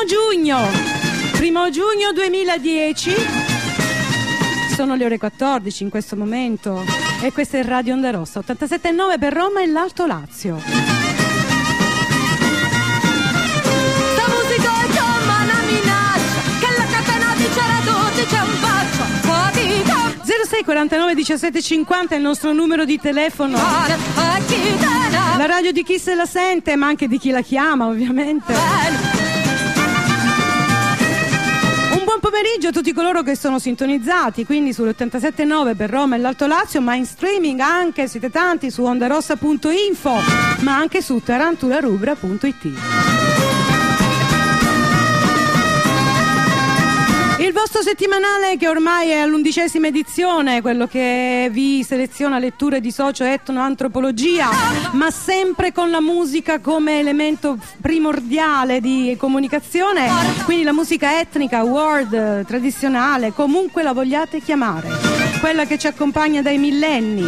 Primo giugno 2010. Sono le ore 14 in questo momento e questa è Radio Onda Rossa 87.9 per Roma e l'Alto Lazio. Sta musica è come una minaccia, che la catena di c'era tutti c'è un bacio, fatica. 06 49 17 50 è il nostro numero di telefono. La radio di chi se la sente, ma anche di chi la chiama, ovviamente. Buon pomeriggio a tutti coloro che sono sintonizzati quindi sull'87.9 per Roma e l'Alto Lazio, ma in streaming anche, siete tanti, su ondarossa.info, ma anche su tarantularubra.it. Il vostro settimanale che ormai è all'11ª edizione, quello che vi seleziona letture di socio-etno-antropologia, ma sempre con la musica come elemento primordiale di comunicazione, quindi la musica etnica, world, tradizionale, comunque la vogliate chiamare, quella che ci accompagna dai millenni.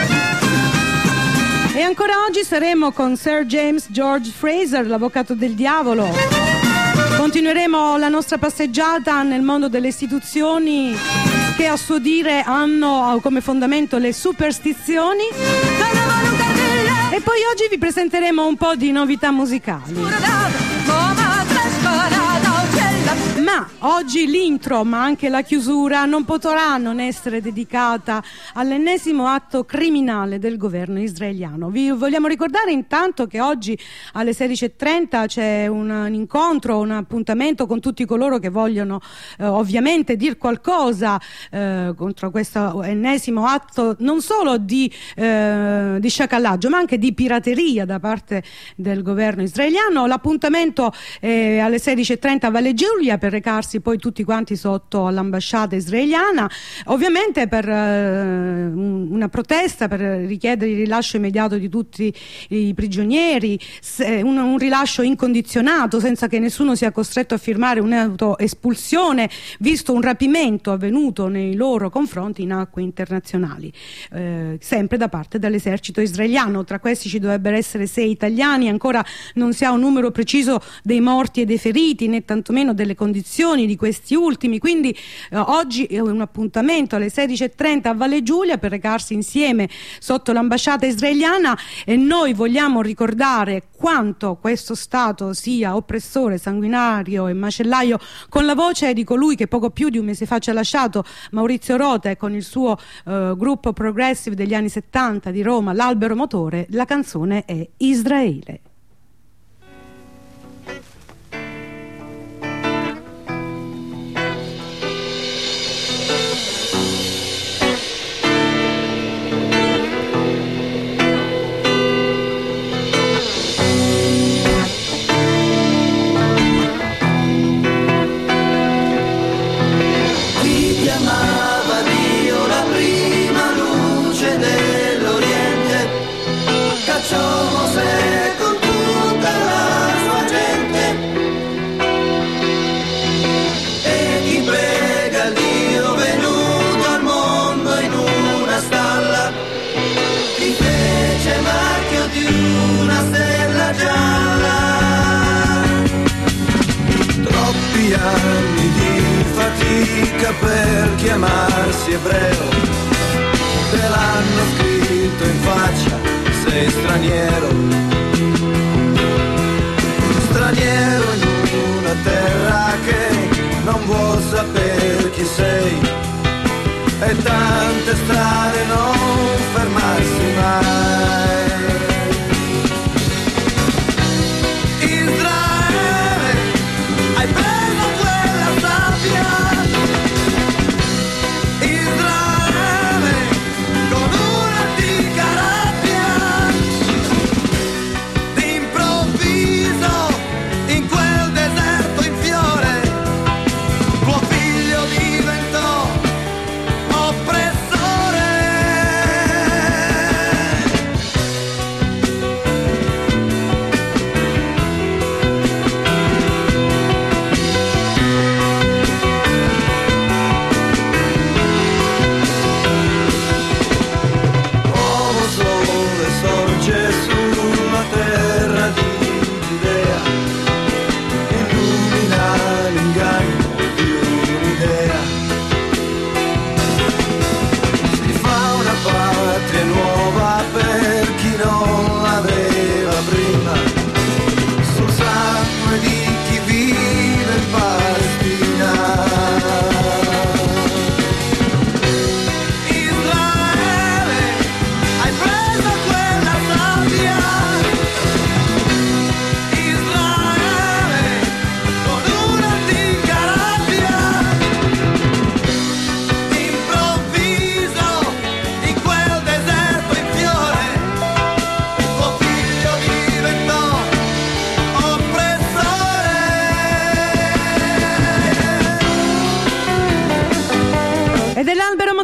E ancora oggi saremo con Sir James George Fraser, l'avvocato del diavolo. Continueremo la nostra passeggiata nel mondo delle istituzioni che a suo dire hanno come fondamento le superstizioni. E poi oggi vi presenteremo un po' di novità musicali. Ma oggi l'intro, ma anche la chiusura, non potrà non essere dedicata all'ennesimo atto criminale del governo israeliano. Vi vogliamo ricordare intanto che oggi alle 16.30 c'è un incontro, un appuntamento con tutti coloro che vogliono ovviamente dir qualcosa contro questo ennesimo atto non solo di sciacallaggio, ma anche di pirateria da parte del governo israeliano. L'appuntamento è alle 16.30 a Valle Giulia per recarsi poi tutti quanti sotto all'ambasciata israeliana, ovviamente per una protesta per richiedere il rilascio immediato di tutti i prigionieri, un rilascio incondizionato senza che nessuno sia costretto a firmare un'autoespulsione, visto un rapimento avvenuto nei loro confronti in acque internazionali, sempre da parte dell'esercito israeliano. Tra questi ci dovrebbero essere 6 italiani, ancora non si ha un numero preciso dei morti e dei feriti, né tantomeno delle condizioni di questi ultimi, quindi oggi è un appuntamento alle 16.30 a Valle Giulia per recarsi insieme sotto l'ambasciata israeliana, e noi vogliamo ricordare quanto questo Stato sia oppressore, sanguinario e macellaio, con la voce di colui che poco più di un mese fa ci ha lasciato, Maurizio Rota, e con il suo gruppo progressive degli anni 70 di Roma, l'Albero Motore. La canzone è Israele. Anni di fatica per chiamarsi ebreo, te l'hanno scritto in faccia, sei straniero, straniero in una terra che non vuol sapere chi sei, e tante strade non fermarsi mai. Oppressore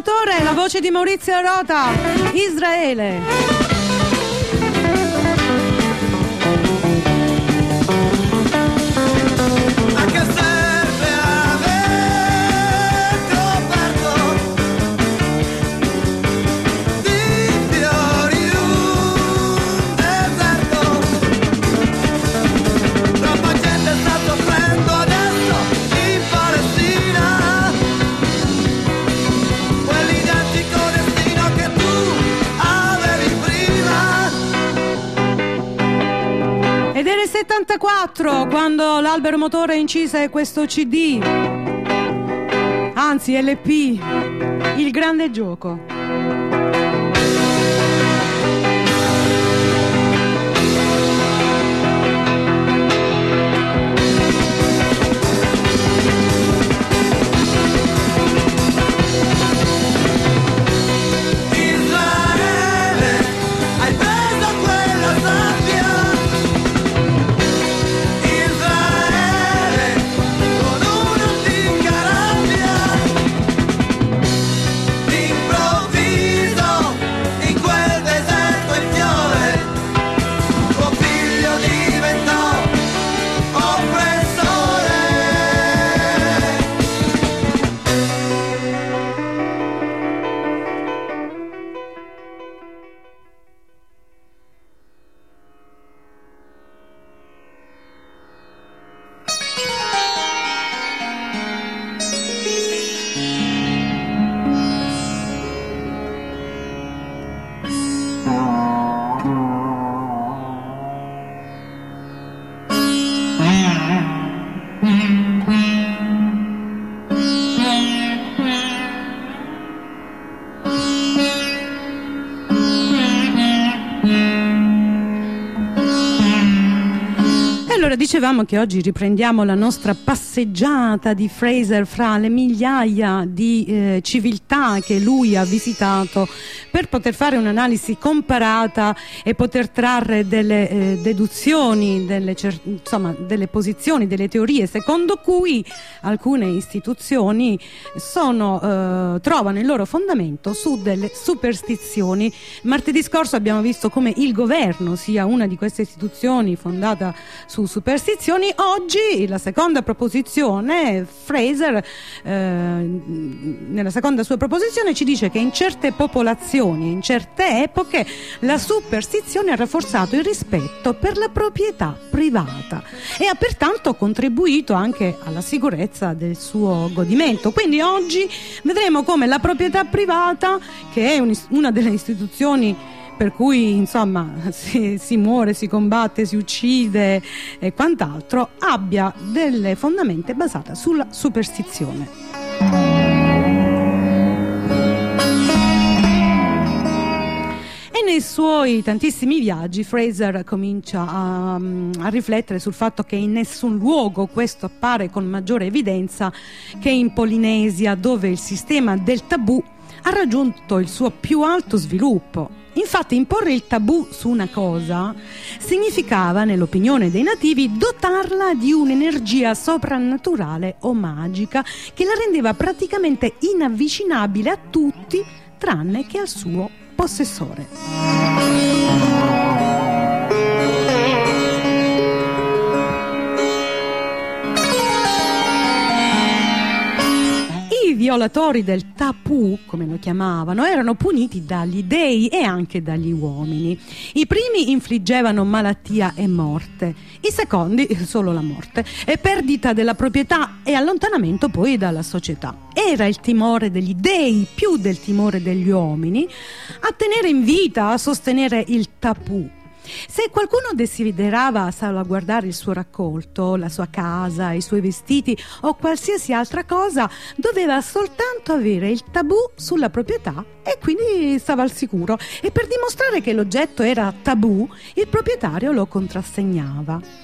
motore, la voce di Maurizio Rota, Israele. Ed era il 74 quando l'Albero Motore incise questo CD, anzi LP, Il grande gioco. Allora, dicevamo che oggi riprendiamo la nostra passeggiata di Fraser fra le migliaia di civiltà che lui ha visitato per poter fare un'analisi comparata e poter trarre delle deduzioni, delle posizioni, delle teorie secondo cui alcune istituzioni trovano il loro fondamento su delle superstizioni. Martedì scorso abbiamo visto come il governo sia una di queste istituzioni fondata su superstizioni. Oggi la seconda proposizione, Fraser nella seconda sua proposizione ci dice che in certe popolazioni, in certe epoche, la superstizione ha rafforzato il rispetto per la proprietà privata e ha pertanto contribuito anche alla sicurezza del suo godimento. Quindi oggi vedremo come la proprietà privata, che è una delle istituzioni per cui insomma si muore, si combatte, si uccide e quant'altro, abbia delle fondamenta basate sulla superstizione. E nei suoi tantissimi viaggi Fraser comincia a riflettere sul fatto che in nessun luogo questo appare con maggiore evidenza che in Polinesia, dove il sistema del tabù ha raggiunto il suo più alto sviluppo. Infatti imporre il tabù su una cosa significava, nell'opinione dei nativi, dotarla di un'energia soprannaturale o magica che la rendeva praticamente inavvicinabile a tutti tranne che al suo possessore. I violatori del tabù, come lo chiamavano, erano puniti dagli dei e anche dagli uomini. I primi infliggevano malattia e morte, i secondi solo la morte e perdita della proprietà e allontanamento poi dalla società. Era il timore degli dei più del timore degli uomini a tenere in vita, a sostenere il tabù. Se qualcuno desiderava salvaguardare il suo raccolto, la sua casa, i suoi vestiti o qualsiasi altra cosa, doveva soltanto avere il tabù sulla proprietà e quindi stava al sicuro. E per dimostrare che l'oggetto era tabù, il proprietario lo contrassegnava.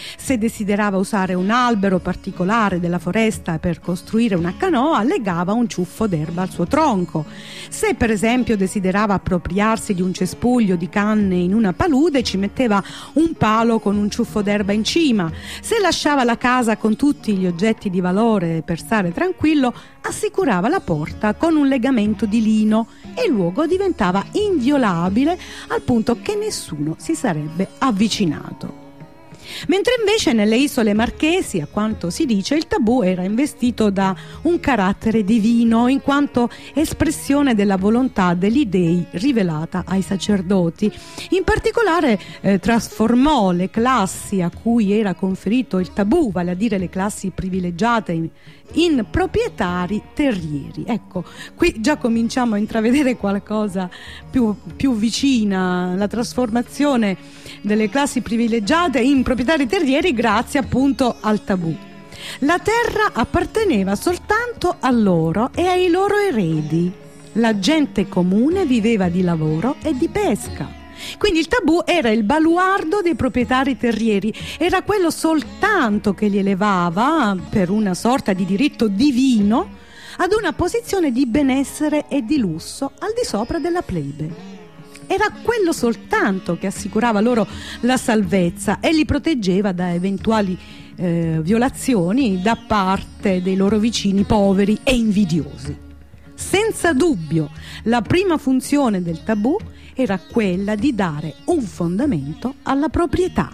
Se desiderava usare un albero particolare della foresta per costruire una canoa, legava un ciuffo d'erba al suo tronco. Se per esempio desiderava appropriarsi di un cespuglio di canne in una palude, ci metteva un palo con un ciuffo d'erba in cima. Se lasciava la casa con tutti gli oggetti di valore per stare tranquillo, assicurava la porta con un legamento di lino e il luogo diventava inviolabile al punto che nessuno si sarebbe avvicinato. Mentre invece nelle isole Marchesi, a quanto si dice, il tabù era investito da un carattere divino, in quanto espressione della volontà degli dei rivelata ai sacerdoti. In particolare trasformò le classi a cui era conferito il tabù, vale a dire le classi privilegiate, in proprietari terrieri. Ecco, qui già cominciamo a intravedere qualcosa più vicina, la trasformazione delle classi privilegiate in proprietari terrieri grazie appunto al tabù. La terra apparteneva soltanto a loro e ai loro eredi. La gente comune viveva di lavoro e di pesca. Quindi il tabù era il baluardo dei proprietari terrieri, era quello soltanto che li elevava, per una sorta di diritto divino, ad una posizione di benessere e di lusso al di sopra della plebe. Era quello soltanto che assicurava loro la salvezza e li proteggeva da eventuali violazioni da parte dei loro vicini poveri e invidiosi. Senza dubbio, la prima funzione del tabù era quella di dare un fondamento alla proprietà.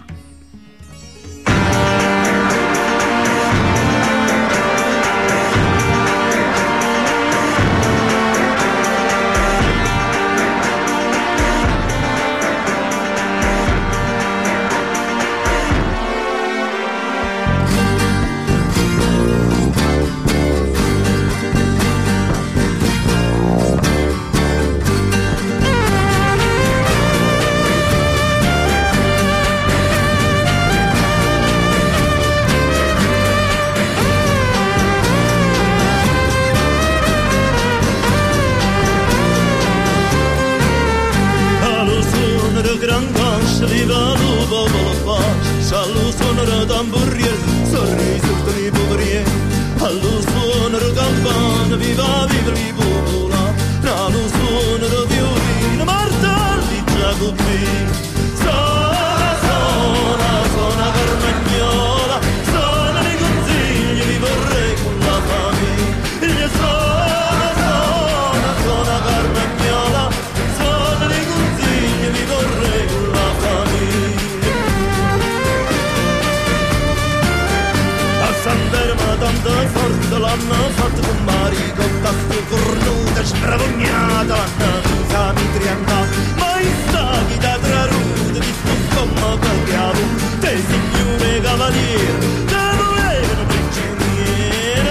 L'hanno fatto con mari, con tasto cornuta, stravognata, l'hanno usa mitrianda, ma in staghi da trarude, visto come capiavo, te signore cavaliere, te volevano prigioniere,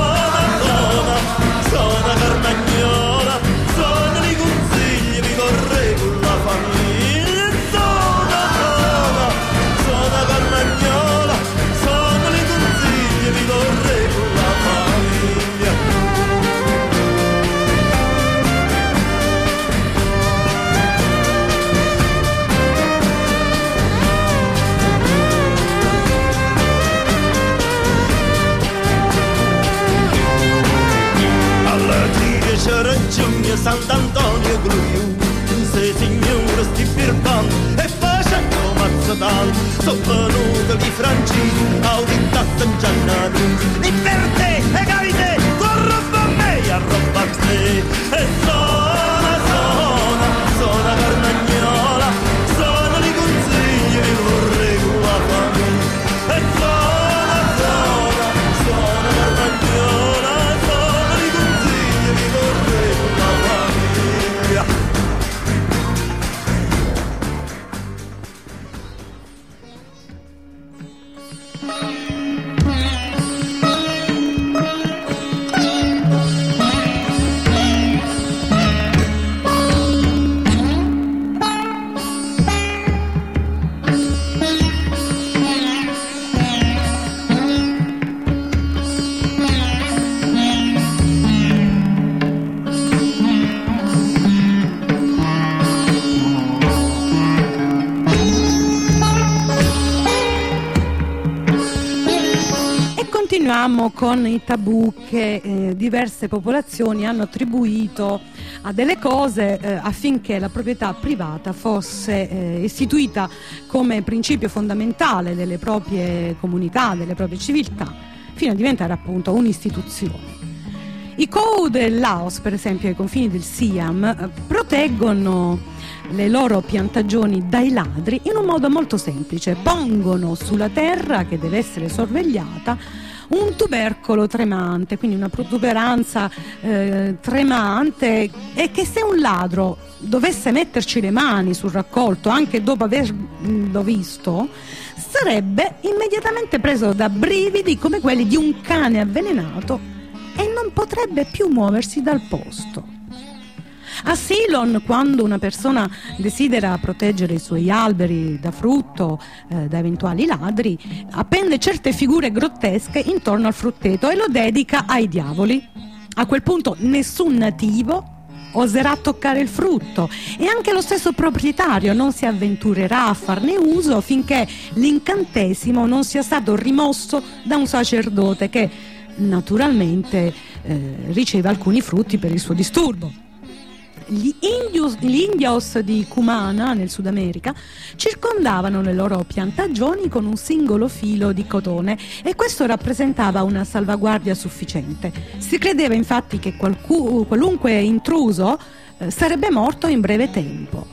sono carmagnola, sono i consigli, vi vorrei con la famiglia, sono carmagnola, sono i consigli, vi vorrei con la famiglia. Giugno Sant'Antonio Gruiu, se signore sti birbando e facendo mazzatal, sono venuto di Francini, audita San Giannani, e per te, e capite, con roba a me e a roba a te, e sono carmagnola, sono i consigli, vi vorrei con la famiglia, e sono carmagnola, sono i consigli, vi vorrei con la famiglia. continuiamo con i tabù che diverse popolazioni hanno attribuito a delle cose affinché la proprietà privata fosse istituita come principio fondamentale delle proprie comunità, delle proprie civiltà, fino a diventare appunto un'istituzione. I Kou del Laos, per esempio, ai confini del Siam, proteggono le loro piantagioni dai ladri in un modo molto semplice. Pongono sulla terra, che deve essere sorvegliata, un tubercolo tremante, quindi una protuberanza tremante, e che se un ladro dovesse metterci le mani sul raccolto anche dopo averlo visto, sarebbe immediatamente preso da brividi come quelli di un cane avvelenato e non potrebbe più muoversi dal posto. A Ceylon, quando una persona desidera proteggere i suoi alberi da frutto da eventuali ladri, appende certe figure grottesche intorno al frutteto e lo dedica ai diavoli. A quel punto nessun nativo oserà toccare il frutto e anche lo stesso proprietario non si avventurerà a farne uso finché l'incantesimo non sia stato rimosso da un sacerdote che naturalmente riceve alcuni frutti per il suo disturbo. Gli indios di Cumana, nel Sud America, circondavano le loro piantagioni con un singolo filo di cotone e questo rappresentava una salvaguardia sufficiente. Si credeva infatti che qualunque intruso sarebbe morto in breve tempo.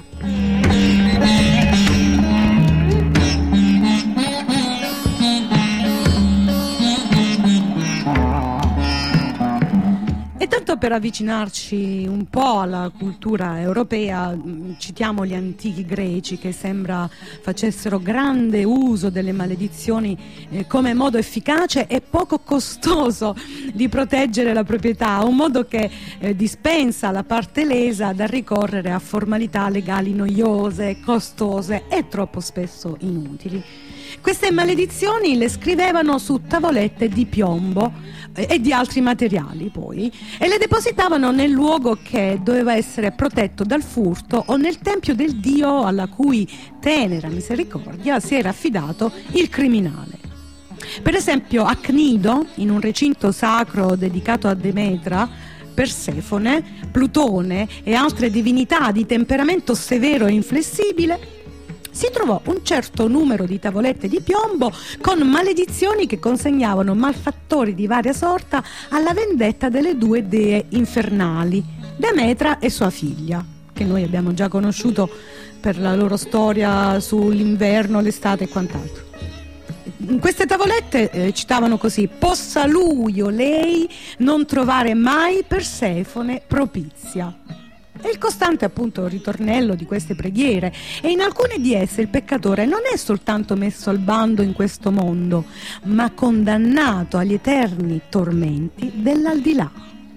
E tanto per avvicinarci un po' alla cultura europea, citiamo gli antichi greci che sembra facessero grande uso delle maledizioni come modo efficace e poco costoso di proteggere la proprietà, un modo che dispensa la parte lesa dal ricorrere a formalità legali noiose, costose e troppo spesso inutili. Queste maledizioni le scrivevano su tavolette di piombo e di altri materiali poi e le depositavano nel luogo che doveva essere protetto dal furto o nel tempio del dio alla cui tenera misericordia si era affidato il criminale. Per esempio a Cnido, in un recinto sacro dedicato a Demetra, Persefone, Plutone e altre divinità di temperamento severo e inflessibile, si trovò un certo numero di tavolette di piombo con maledizioni che consegnavano malfattori di varia sorta alla vendetta delle due dee infernali, Demetra e sua figlia, che noi abbiamo già conosciuto per la loro storia sull'inverno, l'estate e quant'altro. Queste tavolette citavano così: possa lui o lei non trovare mai Persefone propizia. È il costante appunto ritornello di queste preghiere, e in alcune di esse il peccatore non è soltanto messo al bando in questo mondo, ma condannato agli eterni tormenti dell'aldilà.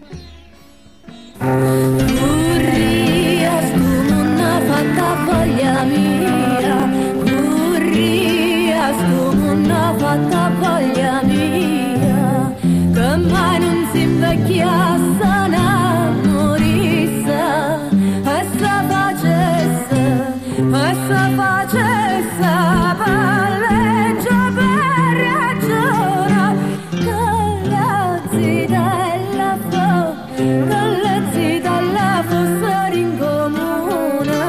Currias come una fatta voglia mia, currias come una fatta voglia mia, che mai non si invecchiasse. Essa facesse palleggia per ragione, che la zita e la fossero in comune.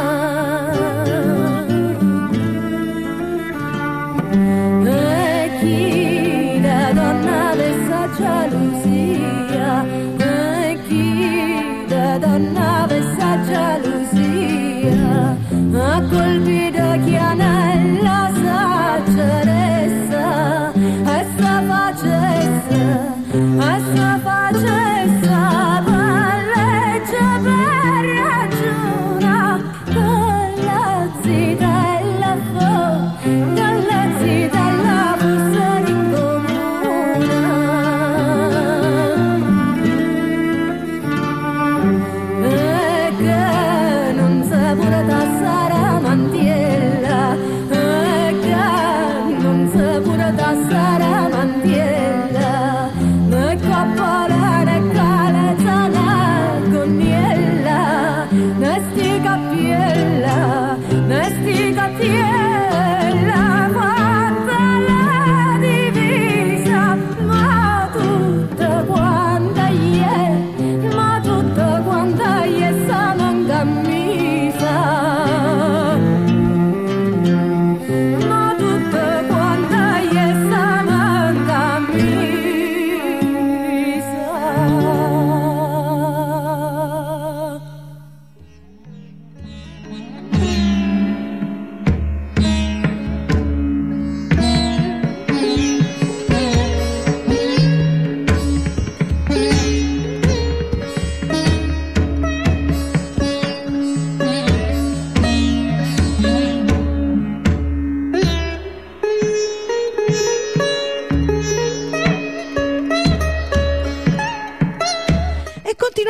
E chi da donna avesse gelosia, e chi da donna avesse gelosia, a colpito chianella s'acceressa, essa facesse palleggia per ragione, con la zita e la fossero in comune. E che non si pure tassare mantiella, che non si pure tassare mantiella, né coppola né calza né gonnella, né sti cappiella, fatta la divisa, ma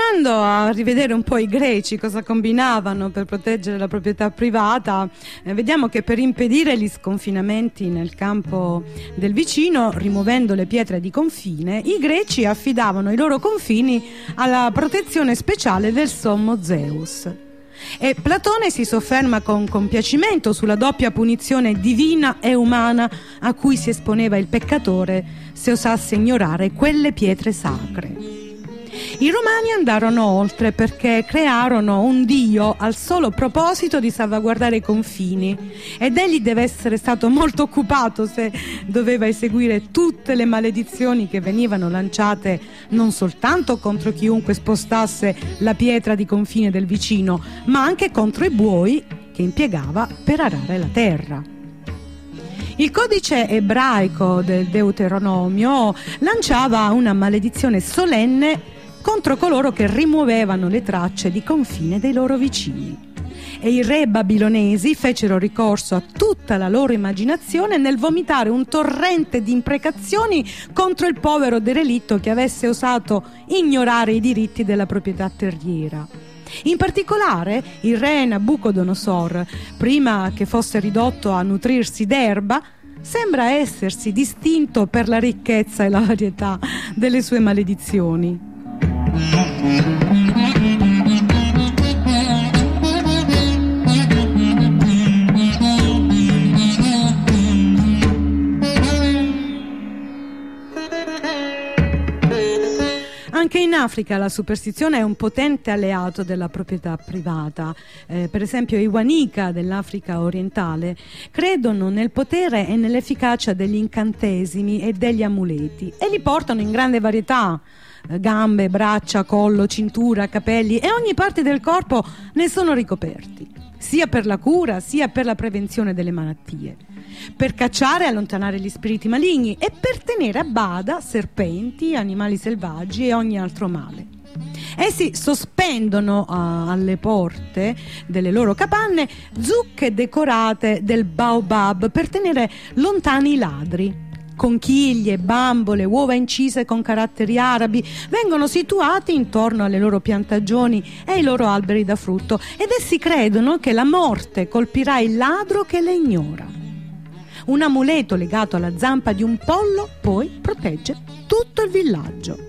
Andando a rivedere un po' i greci cosa combinavano per proteggere la proprietà privata, vediamo che per impedire gli sconfinamenti nel campo del vicino, rimuovendo le pietre di confine, i greci affidavano i loro confini alla protezione speciale del sommo Zeus. E Platone si sofferma con compiacimento sulla doppia punizione divina e umana a cui si esponeva il peccatore se osasse ignorare quelle pietre sacre. I Romani andarono oltre perché crearono un dio al solo proposito di salvaguardare i confini, ed egli deve essere stato molto occupato se doveva eseguire tutte le maledizioni che venivano lanciate non soltanto contro chiunque spostasse la pietra di confine del vicino, ma anche contro i buoi che impiegava per arare la terra. Il codice ebraico del Deuteronomio lanciava una maledizione solenne contro coloro che rimuovevano le tracce di confine dei loro vicini. E i re babilonesi fecero ricorso a tutta la loro immaginazione nel vomitare un torrente di imprecazioni contro il povero derelitto che avesse osato ignorare i diritti della proprietà terriera. In particolare il re Nabucodonosor, prima che fosse ridotto a nutrirsi d'erba, sembra essersi distinto per la ricchezza e la varietà delle sue maledizioni. Anche in Africa la superstizione è un potente alleato della proprietà privata. Per esempio i Wanika dell'Africa orientale credono nel potere e nell'efficacia degli incantesimi e degli amuleti e li portano in grande varietà. Gambe, braccia, collo, cintura, capelli e ogni parte del corpo ne sono ricoperti, sia per la cura sia per la prevenzione delle malattie, per cacciare e allontanare gli spiriti maligni e per tenere a bada serpenti, animali selvaggi e ogni altro male. Essi sospendono alle porte delle loro capanne zucche decorate del baobab per tenere lontani i ladri. Conchiglie, bambole, uova incise con caratteri arabi vengono situati intorno alle loro piantagioni e ai loro alberi da frutto, ed essi credono che la morte colpirà il ladro che le ignora. Un amuleto legato alla zampa di un pollo poi protegge tutto il villaggio.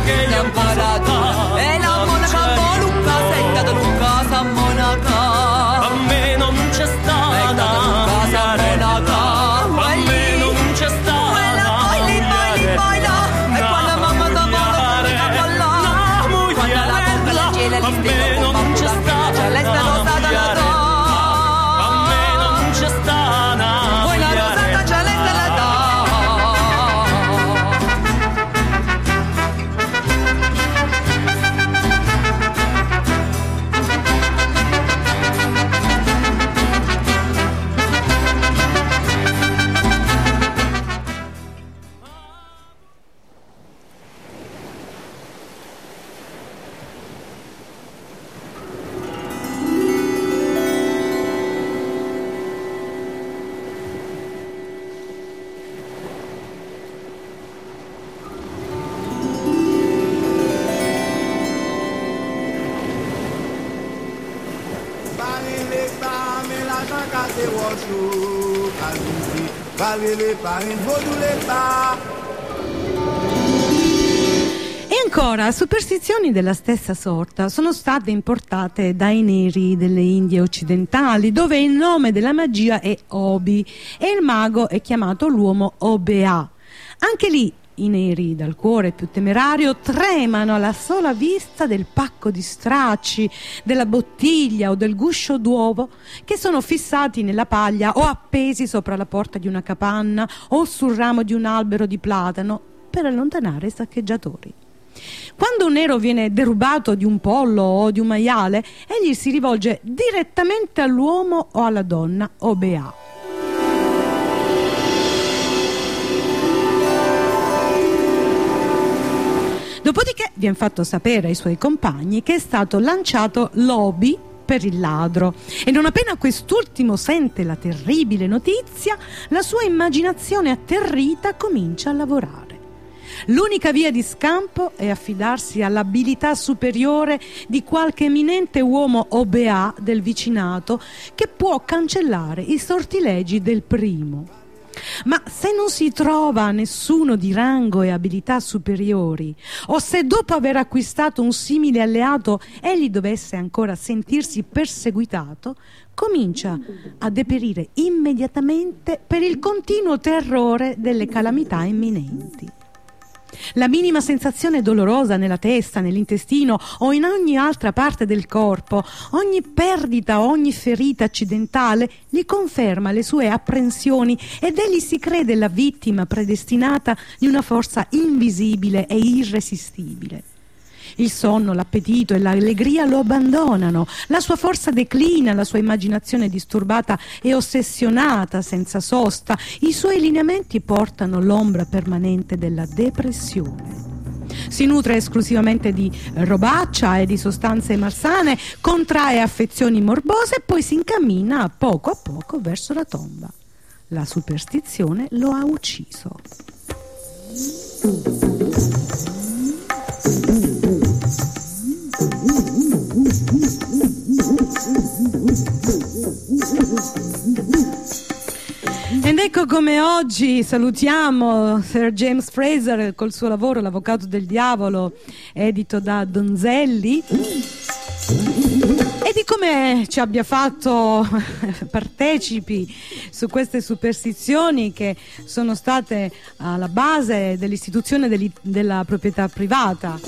che gli han parato. E la monaca Luca, sei dato Luca, sa monaca. A me non c'è stata Sei dato Luca, sa monaca. A me non c'è stata E quando mamma da monaca mi capolla, quando la bomba la gela a me non c'è stata lei sta rosata la dà. A me non c'è stata Poi la rosata c'è lei sta la dà. E ancora, superstizioni della stessa sorta sono state importate dai neri delle Indie occidentali, dove il nome della magia è Obi e il mago è chiamato l'uomo Obea. Anche lì i neri dal cuore più temerario tremano alla sola vista del pacco di stracci, della bottiglia o del guscio d'uovo che sono fissati nella paglia o appesi sopra la porta di una capanna o sul ramo di un albero di platano per allontanare i saccheggiatori. Quando un nero viene derubato di un pollo o di un maiale, egli si rivolge direttamente all'uomo o alla donna Obea. Dopodiché viene fatto sapere ai suoi compagni che è stato lanciato l'obi per il ladro e non appena quest'ultimo sente la terribile notizia, la sua immaginazione atterrita comincia a lavorare. L'unica via di scampo è affidarsi all'abilità superiore di qualche eminente uomo obea del vicinato che può cancellare i sortilegi del primo. Ma se non si trova nessuno di rango e abilità superiori, o se dopo aver acquistato un simile alleato egli dovesse ancora sentirsi perseguitato, comincia a deperire immediatamente per il continuo terrore delle calamità imminenti. La minima sensazione dolorosa nella testa, nell'intestino o in ogni altra parte del corpo, ogni perdita, ogni ferita accidentale gli conferma le sue apprensioni ed egli si crede la vittima predestinata di una forza invisibile e irresistibile. Il sonno, l'appetito e l'allegria lo abbandonano, la sua forza declina, la sua immaginazione disturbata e ossessionata senza sosta, i suoi lineamenti portano l'ombra permanente della depressione. Si nutre esclusivamente di robaccia e di sostanze malsane, contrae affezioni morbose e poi si incammina a poco verso la tomba. La superstizione lo ha ucciso. Ed ecco come oggi salutiamo Sir James Fraser col suo lavoro L'avvocato del diavolo, edito da Donzelli, e di come ci abbia fatto partecipi su queste superstizioni che sono state alla base dell'istituzione della proprietà privata.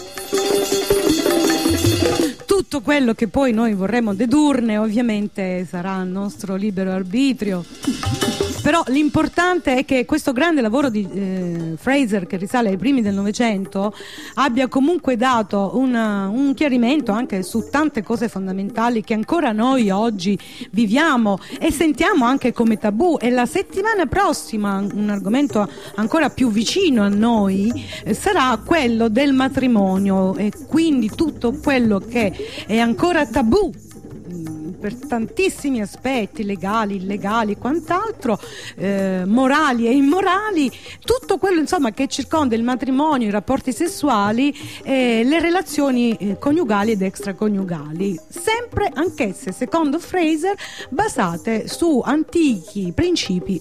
Tutto quello che poi noi vorremmo dedurne ovviamente sarà il nostro libero arbitrio. Però l'importante è che questo grande lavoro di Fraser, che risale ai primi del Novecento, abbia comunque dato un chiarimento anche su tante cose fondamentali che ancora noi oggi viviamo e sentiamo anche come tabù. E la settimana prossima un argomento ancora più vicino a noi sarà quello del matrimonio, e quindi tutto quello che è ancora tabù per tantissimi aspetti, legali, illegali, quant'altro, morali e immorali, tutto quello insomma che circonda il matrimonio, i rapporti sessuali, le relazioni coniugali ed extraconiugali, sempre anch'esse secondo Fraser basate su antichi principi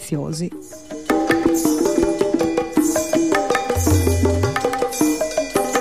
superstiziosi.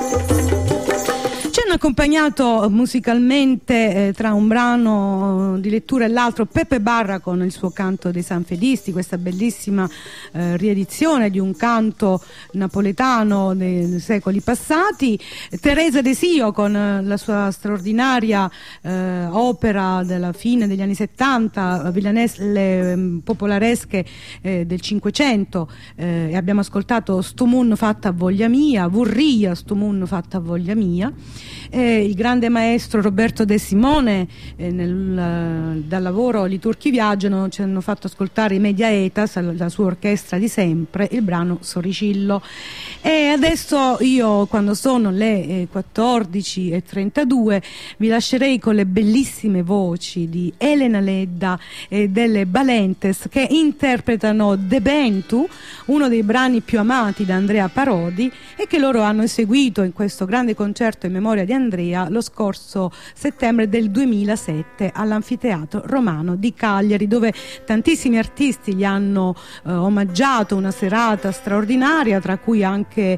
accompagnato musicalmente tra un brano di lettura e l'altro Pepe Barra con il suo Canto dei Sanfedisti, questa bellissima riedizione di un canto napoletano dei secoli passati, Teresa De Sio con la sua straordinaria opera della fine degli anni 70, le popolaresche del Cinquecento, e abbiamo ascoltato Sto Mun fatta a voglia mia, Vurria Sto Mun fatta a voglia mia. Il grande maestro Roberto De Simone dal lavoro Liturchi Viaggiano ci hanno fatto ascoltare i Media Etas, la sua orchestra di sempre, il brano Sorricillo. E adesso io, quando sono le 14:32, vi lascerei con le bellissime voci di Elena Ledda e delle Balentes, che interpretano De Bentu, uno dei brani più amati da Andrea Parodi, e che loro hanno eseguito in questo grande concerto in memoria di Andrea lo scorso settembre del 2007 all'Anfiteatro Romano di Cagliari, dove tantissimi artisti gli hanno omaggiato una serata straordinaria, tra cui anche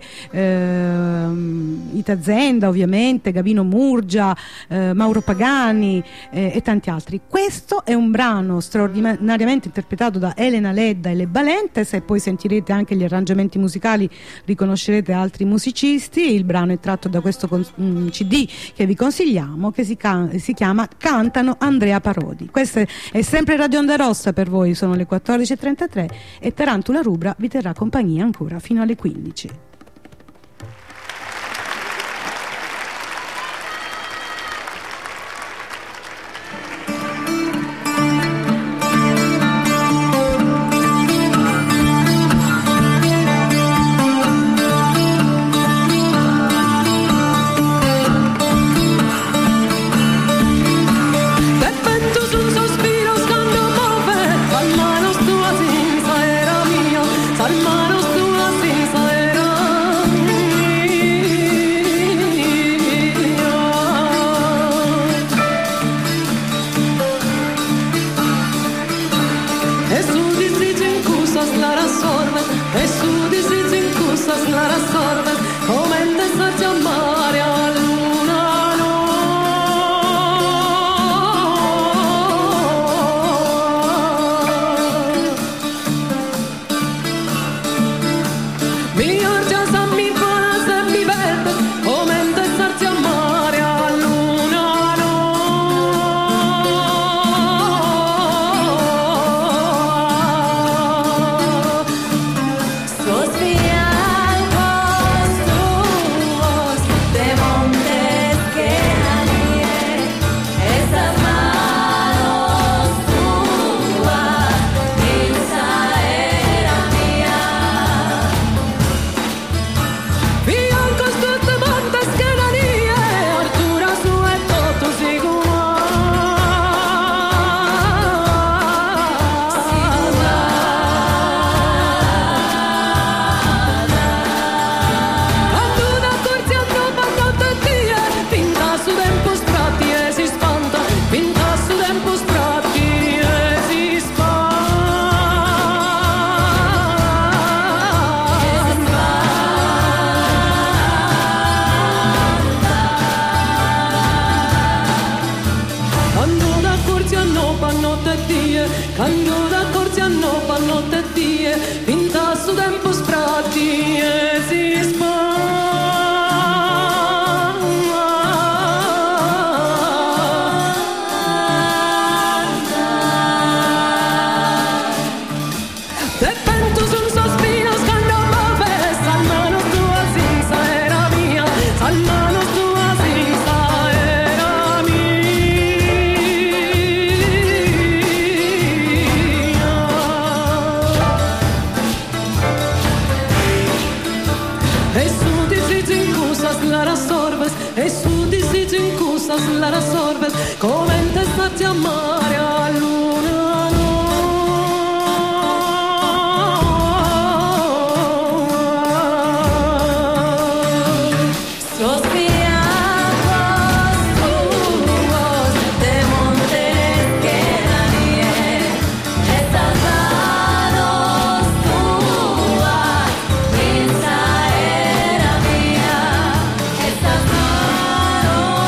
Ita Zenda, ovviamente, Gabino Murgia, Mauro Pagani e tanti altri. Questo è un brano straordinariamente interpretato da Elena Ledda e le Balentes, e poi sentirete anche gli arrangiamenti musicali, riconoscerete altri musicisti. Il brano è tratto da questo CD che vi consigliamo, che si chiama Cantano Andrea Parodi. Questa è sempre Radio Onda Rossa per voi, sono le 14:33 e Tarantula Rubra vi terrà compagnia ancora fino alle 15. Estas manos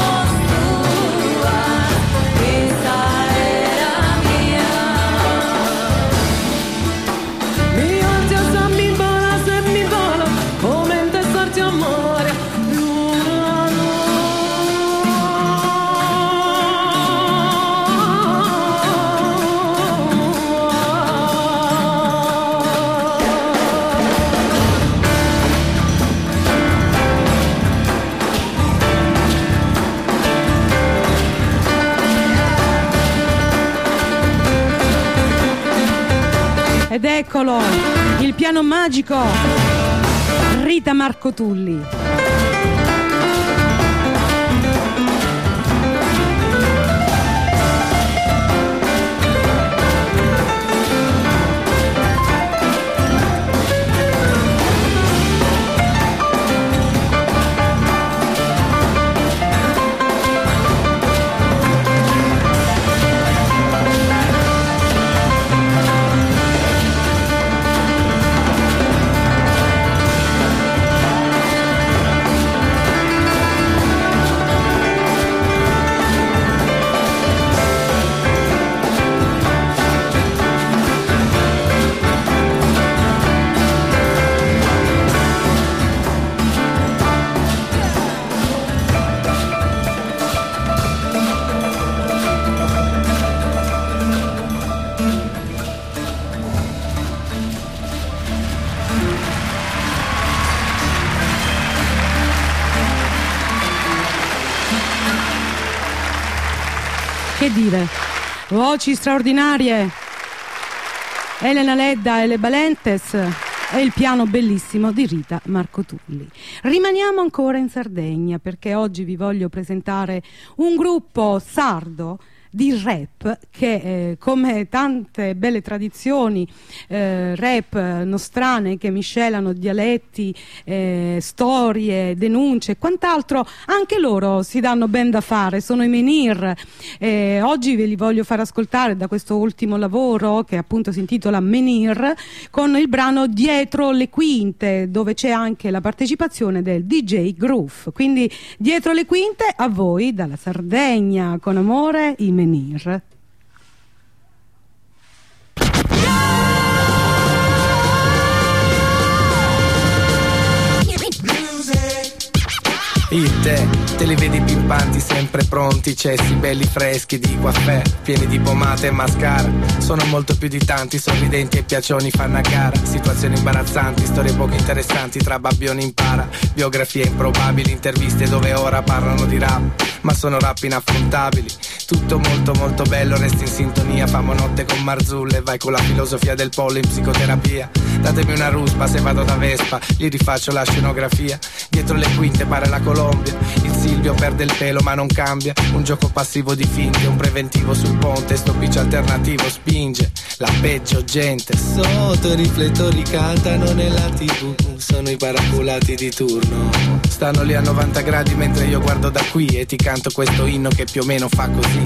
Ed eccolo, il piano magico, Rita Marco Tulli. Che dire, voci straordinarie, Elena Ledda e le Balentes e il piano bellissimo di Rita Marco Tulli. Rimaniamo ancora in Sardegna perché oggi vi voglio presentare un gruppo sardo di rap che come tante belle tradizioni rap nostrane che miscelano dialetti, storie, denunce e quant'altro, anche loro si danno ben da fare, sono i Menhir. Oggi ve li voglio far ascoltare da questo ultimo lavoro che appunto si intitola Menhir, con il brano Dietro le Quinte, dove c'è anche la partecipazione del DJ Groove. Quindi dietro le quinte, a voi dalla Sardegna, con amore i Menhir. Te li vedi pimpanti, sempre pronti, cessi belli freschi di caffè, pieni di pomate e mascara. Sono molto più di tanti, sorridenti e piacioni fanno a gara. Situazioni imbarazzanti, storie poco interessanti, tra babbioni impara. Biografie improbabili, interviste dove ora parlano di rap, ma sono rap inaffrontabili. Tutto molto molto bello, resti in sintonia. Famo notte con Marzullo e vai con la filosofia del pollo in psicoterapia. Datemi una ruspa se vado da Vespa, gli rifaccio la scenografia. Dietro le quinte pare la Colombia. Il Silvio perde il pelo ma non cambia. Un gioco passivo di finte, un preventivo sul ponte. Sto pitch alternativo spinge la peggio gente. Sotto i riflettori cantano nella TV, sono i paraculati di turno. Stanno lì a 90 gradi mentre io guardo da qui e ti canto questo inno che più o meno fa così.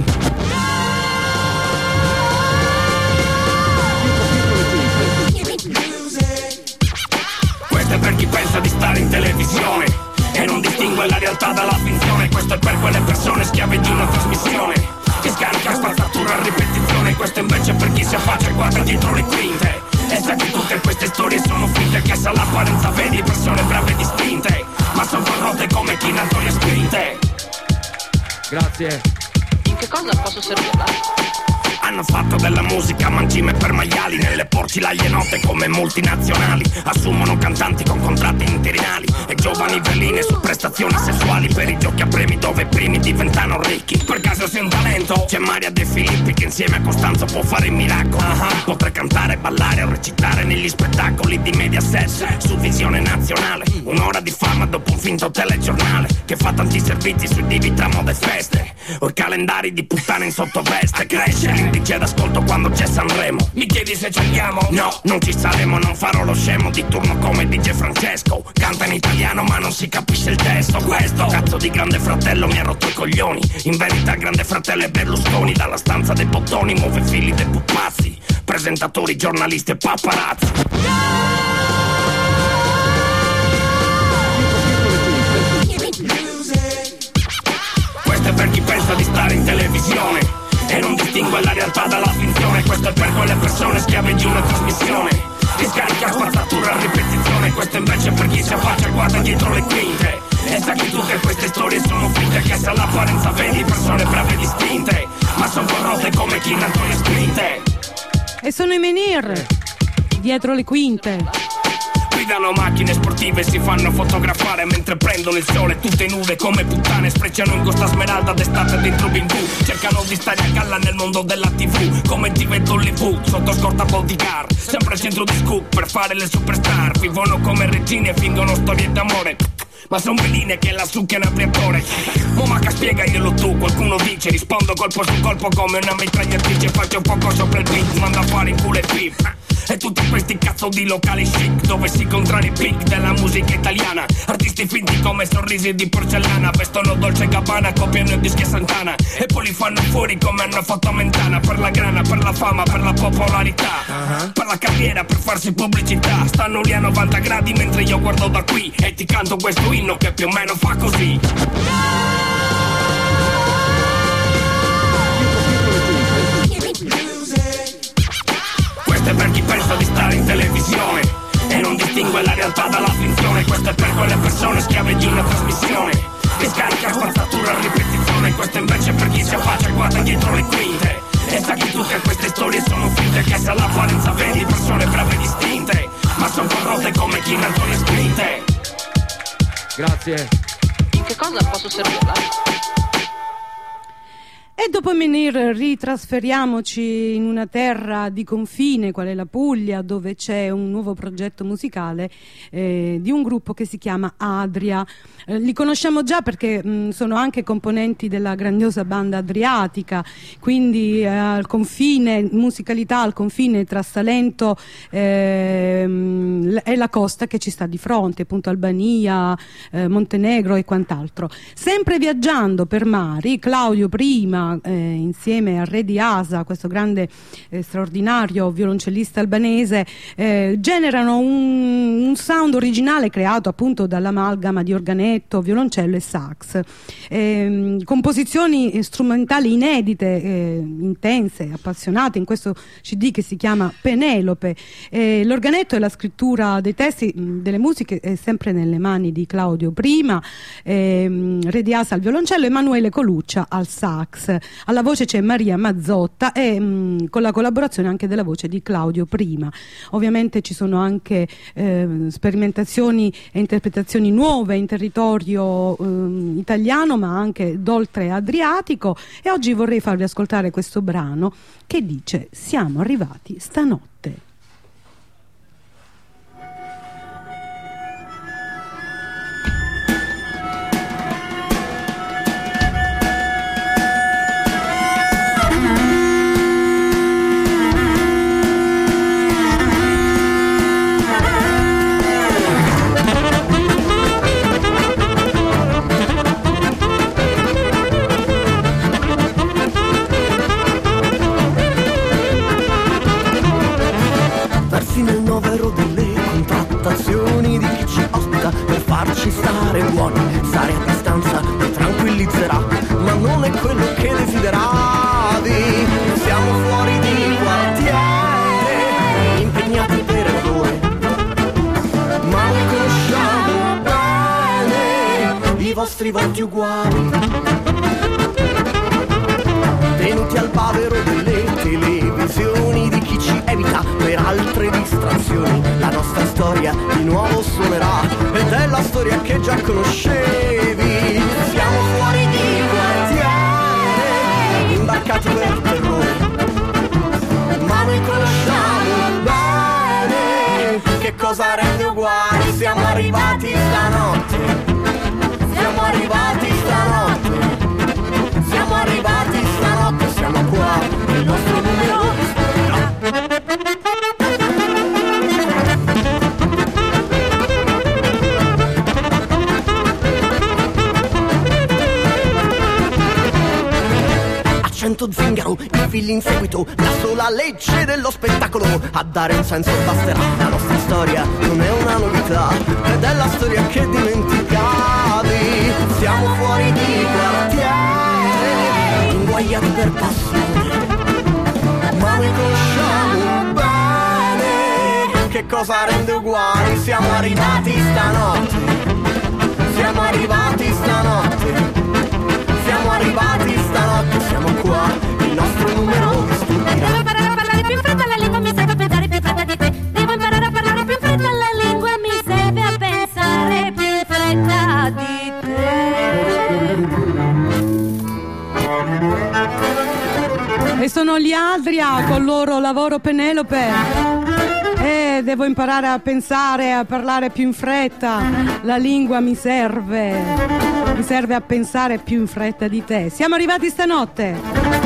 Questo è per chi pensa di stare in televisione e non distingue la realtà dalla finzione. Questo è per quelle persone schiave di una trasmissione che scarica spazzatura a ripetizione. Questo invece è per chi si affaccia e guarda dietro le quinte e sa che tutte queste storie sono finte, che se all'apparenza vedi persone brave e distinte, ma sono corrotte come chi nato le scritte. Grazie. In che cosa posso servirla? Hanno fatto della musica mangime per maiali, nelle porcilaie note come multinazionali. Assumono cantanti con contratti interinali e giovani veline su prestazioni sessuali per i giochi a premi dove i primi diventano ricchi. Per caso sei un talento? C'è Maria De Filippi che insieme a Costanzo può fare miracoli. Potrei cantare, ballare o recitare negli spettacoli di Mediaset su Visione Nazionale. Un'ora di fama dopo un finto telegiornale che fa tanti servizi sui divi tra moda e feste, o i calendari di puttane in sottoveste. Cresce l'indice d'ascolto quando c'è Sanremo. Mi chiedi se ci andiamo? No, non ci saremo, non farò lo scemo di turno come DJ Francesco. Canta in italiano ma non si capisce il testo. Questo cazzo di Grande Fratello mi ha rotto i coglioni. In verità Grande Fratello è Berlusconi. Dalla stanza dei bottoni muove figli dei pupazzi, presentatori, giornalisti e paparazzi. Questo è per chi pensa di stare in televisione e non distingue la realtà dalla finzione. Questo è per quelle persone schiave di una trasmissione che scarica spazzatura a ripetizione. Questo invece è per chi si affaccia e guarda dietro le quinte e sa che tutte queste storie sono finte, che se all'apparenza vedi persone brave e distinte, ma sono corrotte come chi nato le scritte. E sono i Menhir, dietro le quinte. Guidano macchine sportive e si fanno fotografare mentre prendono il sole, tutte nude come puttane. Sprecciano in Costa Smeralda d'estate dentro BMW. Cercano di stare a galla nel mondo della TV, come diventa Hollywood sotto scorta bodyguard. Sempre al centro di scoop per fare le superstar. Vivono come regine e fingono storie d'amore, ma son veline che la succhiano a priatore. Momaca spiega glielo tu, qualcuno dice. Rispondo colpo su colpo come una mitragliatrice. Faccio poco sopra il beat, mando a fare in culo e beef. E tutti questi cazzo di locali chic dove si incontrano i pic della musica italiana. Artisti finti come sorrisi di porcellana. Vestono Dolce & Gabbana, copiano i dischi Santana e poi li fanno fuori come hanno fatto a Mentana. Per la grana, per la fama, per la popolarità, per la carriera, per farsi pubblicità. Stanno lì a 90 gradi mentre io guardo da qui e ti canto questo inno che più o meno fa così. Questo è per chi pensa di stare in televisione e non distingue la realtà dalla finzione. Questo è per quelle persone schiave di una trasmissione che scarica spazzatura a ripetizione. Questo invece è per chi si affaccia e guarda dietro le quinte e sa che tutte queste storie sono finte, che se all'apparenza vedi persone brave e distinte, ma sono corrotte come chi inventò le scritte. Grazie. In che cosa posso servirla? E dopo venir ritrasferiamoci in una terra di confine, qual è la Puglia, dove c'è un nuovo progetto musicale di un gruppo che si chiama Adria. Li conosciamo già perché sono anche componenti della grandiosa banda adriatica, quindi al confine, musicalità al confine tra Salento e la costa che ci sta di fronte, appunto Albania, Montenegro e quant'altro. Sempre viaggiando per mari, Claudio prima insieme a Re di Asa, questo grande straordinario violoncellista albanese, generano un sound originale creato appunto dall'amalgama di organetto, violoncello e sax, composizioni strumentali inedite, intense, appassionate in questo CD che si chiama Penelope. L'organetto e la scrittura dei testi delle musiche è sempre nelle mani di Claudio prima, Re di Asa al violoncello, Emanuele Coluccia al sax. Alla voce c'è Maria Mazzotta e con la collaborazione anche della voce di Claudio prima. Ovviamente ci sono anche sperimentazioni e interpretazioni nuove in territorio italiano, ma anche d'oltre Adriatico, e oggi vorrei farvi ascoltare questo brano che dice: siamo arrivati stanotte. Nel novero delle contrattazioni di chi ci ospita per farci stare buoni, stare a distanza mi tranquillizzerà, ma non è quello che desideravi. Siamo fuori di quartiere, impegnati per errore, ma noi conosciamo bene i vostri volti uguali, tenuti al bavero delle televisioni di chi ci evita per altre distrazioni. La nostra storia di nuovo suonerà ed è la storia che già conoscevi. Siamo fuori di quartiere, imbarcati per terrore, ma noi conosciamo bene che cosa rende uguali. Siamo arrivati stanotte, siamo arrivati stanotte, siamo arrivati stanotte, siamo qua, il nostro numero accento zingaro, i figli in seguito, la sola legge dello spettacolo a dare un senso basterà. La nostra storia non è una novità ed è la storia che dimenticavi. Siamo fuori di quartiere, inguaiati per passione, ma noi conosciamo bene che cosa rende uguali. Siamo arrivati stanotte, siamo arrivati stanotte, siamo arrivati stanotte, siamo qua, il nostro numero vi stupirà. Devo imparare a parlare più in fretta, la lingua mi serve a pensare più in fretta di te. Devo imparare a parlare più in fretta, la lingua mi E sono gli Adria con il loro lavoro Penelope. Devo imparare a pensare, a parlare più in fretta. La lingua mi serve a pensare più in fretta di te. Siamo arrivati stanotte.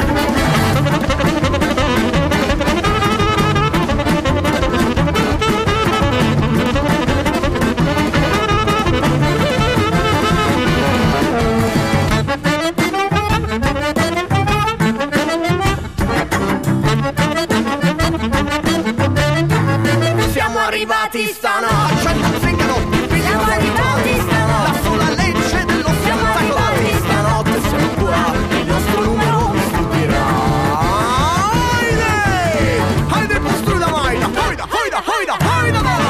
Arrivati stanotte, siamo arrivati stanotte, la sola legge dello spettacolo. Stanotte siamo qua, il nostro numero mi stupirà. Haide, postruda maina, hoida, hoida, hoida, hoida, hoida.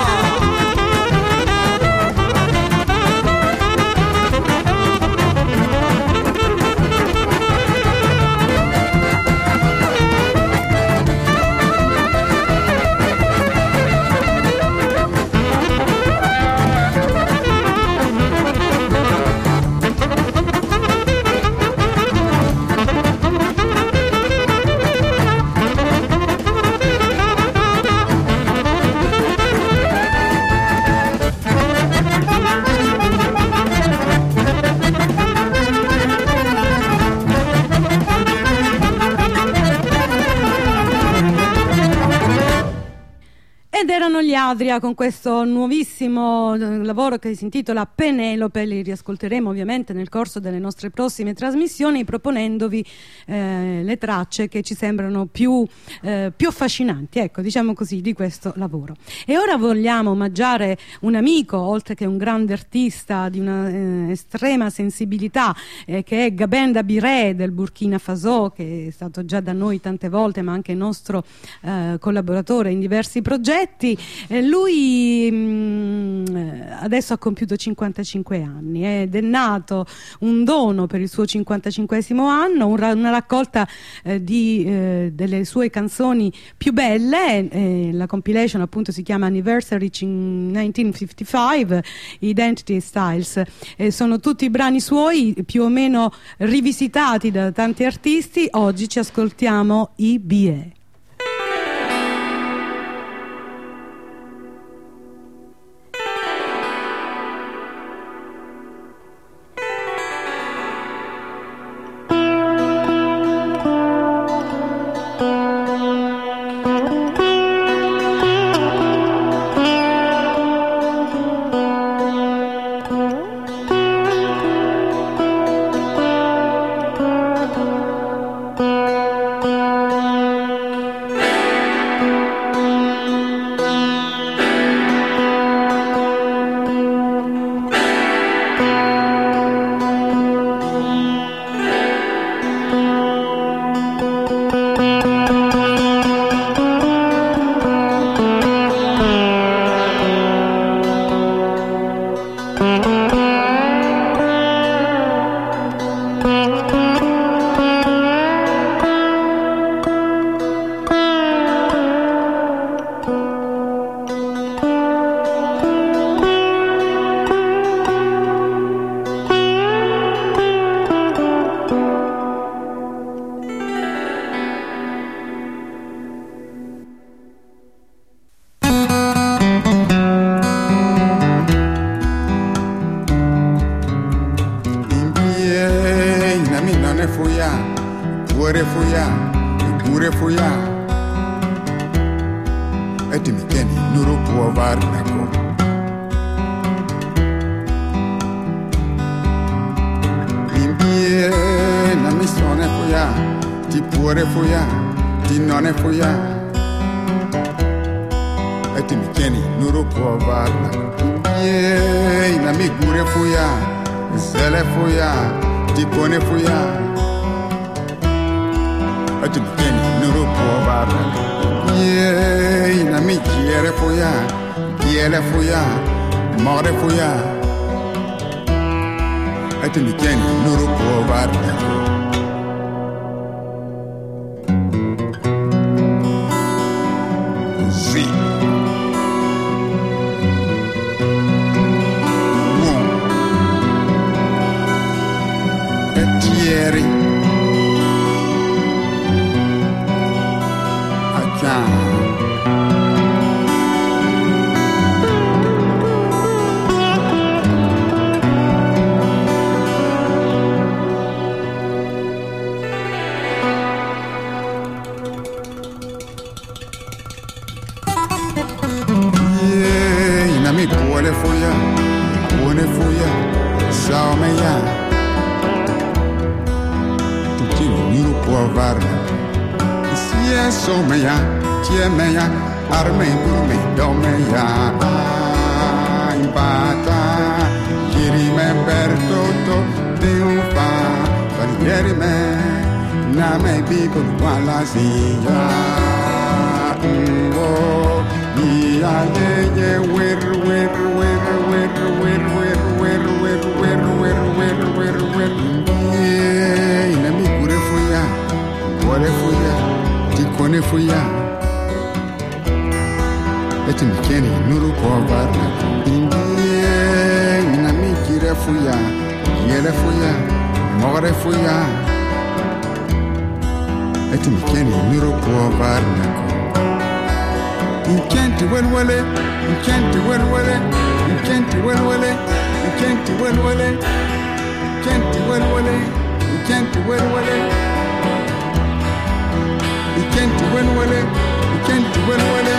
Ed erano gli Adria con questo nuovissimo lavoro che si intitola Penelope. Li riascolteremo ovviamente nel corso delle nostre prossime trasmissioni, proponendovi le tracce che ci sembrano più affascinanti, ecco, diciamo così, di questo lavoro. E ora vogliamo omaggiare un amico, oltre che un grande artista di una estrema sensibilità, che è Gaben Dabiré del Burkina Faso, che è stato già da noi tante volte, ma anche nostro collaboratore in diversi progetti. Lui adesso ha compiuto 55 anni ed è nato un dono per il suo 55esimo anno, una raccolta delle sue canzoni più belle. La compilation appunto si chiama Anniversary 1955 Identity Styles. Sono tutti brani suoi più o meno rivisitati da tanti artisti. Oggi ci ascoltiamo IBE. domeya tutino niru povarna sie someya tiemeya arme burme domeya impata girime per tutto de un fa ieri me na me people wala siya ya ye wer ina mi kure fuya wore fuya ti kone fuya eti mi keni nuru ko barna ina mi kire fuya yele fuya more fuya eti mi keni nuru ko barna Incanti welwele, incanti welwele, incanti welwele, incanti welwele, incanti welwele, incanti welwele, incanti welwele, incanti welwele.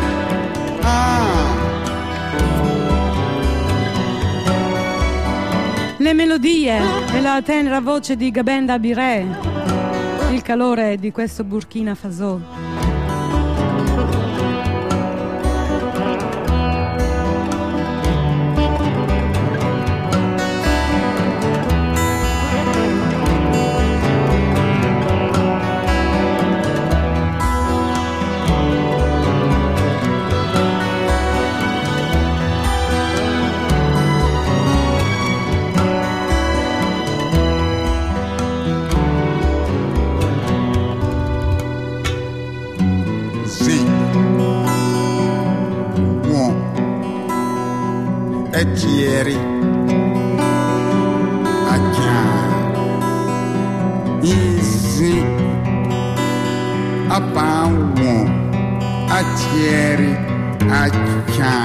Le melodie e la tenera voce di Gabenda Biré, il calore di questo Burkina Faso. Ieri accia easy apawo accieri accia.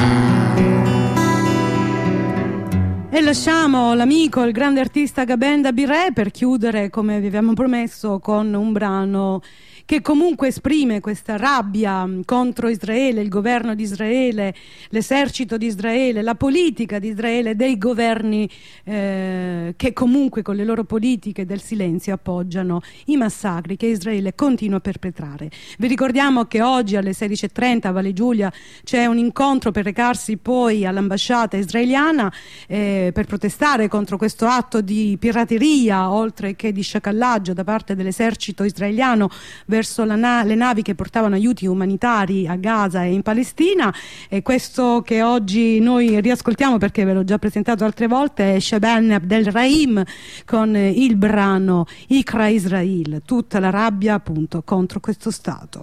E lasciamo l'amico, il grande artista Gabenda Biré per chiudere, come vi abbiamo promesso, con un brano che comunque esprime questa rabbia contro Israele, il governo di Israele, l'esercito di Israele, la politica di Israele, dei governi che comunque con le loro politiche del silenzio appoggiano i massacri che Israele continua a perpetrare. Vi ricordiamo che oggi alle 16:30 a Valle Giulia c'è un incontro per recarsi poi all'ambasciata israeliana per protestare contro questo atto di pirateria oltre che di sciacallaggio da parte dell'esercito israeliano verso le navi che portavano aiuti umanitari a Gaza e in Palestina. E questo che oggi noi riascoltiamo, perché ve l'ho già presentato altre volte, è Shaban Abdelrahim con il brano Ikra Israel, tutta la rabbia appunto contro questo Stato.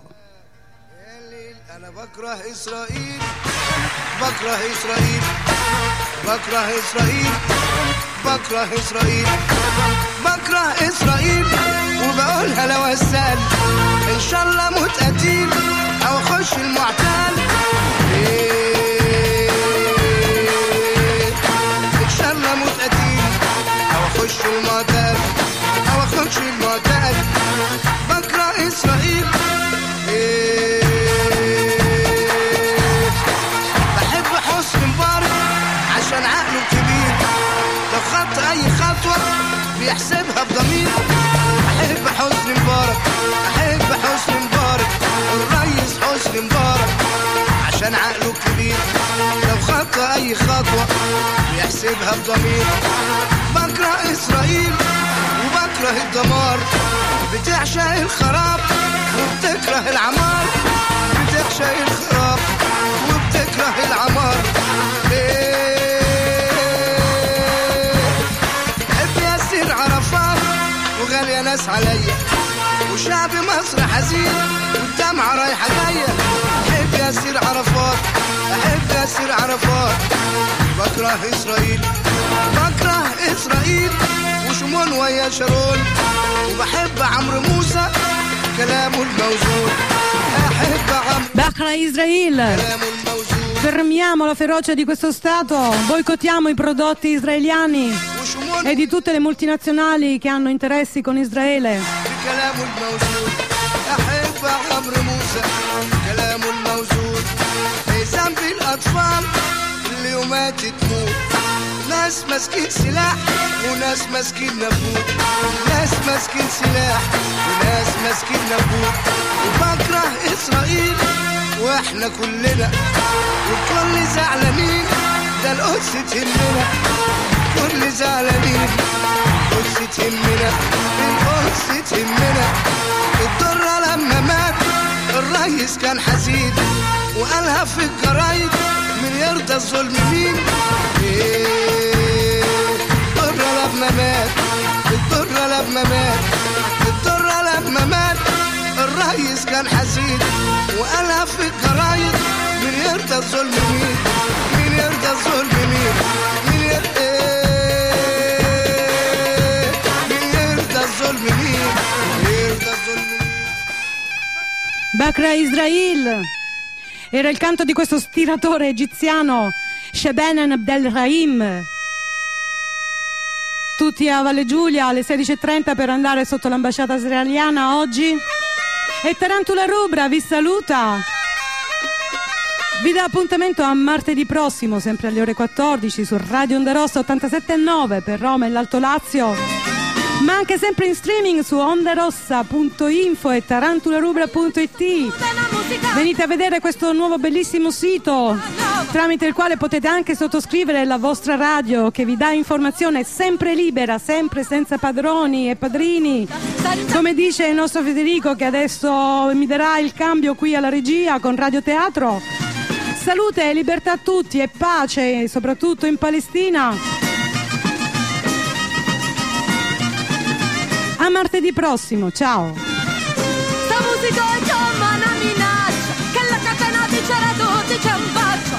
بكره إسرائيل وبقولها لو هسال إن شاء الله موت قتيل أو أخش المعتال إن شاء الله موت قتيل أو أخش المعتال أو أخش المعتال بكره إسرائيل بحب حسن مبارك عشان عقله كبير لو خط أي خطوة بيحسبها بضمير. أحب حسني مبارك أحب حسني مبارك الريس حسني مبارك عشان عقله كبير لو خطى أي خطوة بيحسبها بضمير. بكره إسرائيل وبكره الدمار بتعشق الخراب وبتكره العمار بتعشق الخراب وبتكره العمار. عرفات وغالية ناس عليا وشعب مصر حزين والدمعة رايحة جاية. أحب ياسر عرفات أحب ياسر عرفات. بكره إسرائيل بكره إسرائيل وشمون ويا شارون وبحب عمرو موسى كلامه الموزون. أحب عمرو بكره إسرائيل كلامه الموزون. Fermiamo la ferocia di questo Stato, boicottiamo i prodotti israeliani e di tutte le multinazionali che hanno interessi con Israele. ناس ماسكين سلاح وناس ماسكين نبوت ناس ماسكين سلاح وناس ماسكين نبوت وبكره إسرائيل واحنا كلنا والكل زعلانين ده القدس تهمنا كل زعلانين القدس تهمنا القدس تهمنا الضرة لما مات الرئيس كان حزين وقالها في الجرايد من يرضى الظلم مين الضرة لما مات الضرة لما مات الضرة لما مات الرئيس كان حزين وقالها في الجرايد من يرضى الظلم مين مين يرضى الظلم مين مين يرضى الظلم مين يرضى الظلم مين. Bakra Israel era il canto di questo stiratore egiziano Shebenen Abdelrahim. Tutti a Valle Giulia alle 16:30 per andare sotto l'ambasciata israeliana oggi. E Tarantula Rubra vi saluta, vi dà appuntamento a martedì prossimo sempre alle ore 14 su Radio Onda Rossa 87.9 per Roma e l'Alto Lazio, ma anche sempre in streaming su ondarossa.info e tarantularubra.it. Venite a vedere questo nuovo bellissimo sito tramite il quale potete anche sottoscrivere la vostra radio che vi dà informazione sempre libera, sempre senza padroni e padrini, come dice il nostro Federico che adesso mi darà il cambio qui alla regia con Radio Teatro. Salute e libertà a tutti e pace soprattutto in Palestina. A martedì prossimo, ciao. Sta musica è come una minaccia, che la catena di c'era tutti c'è un bacio.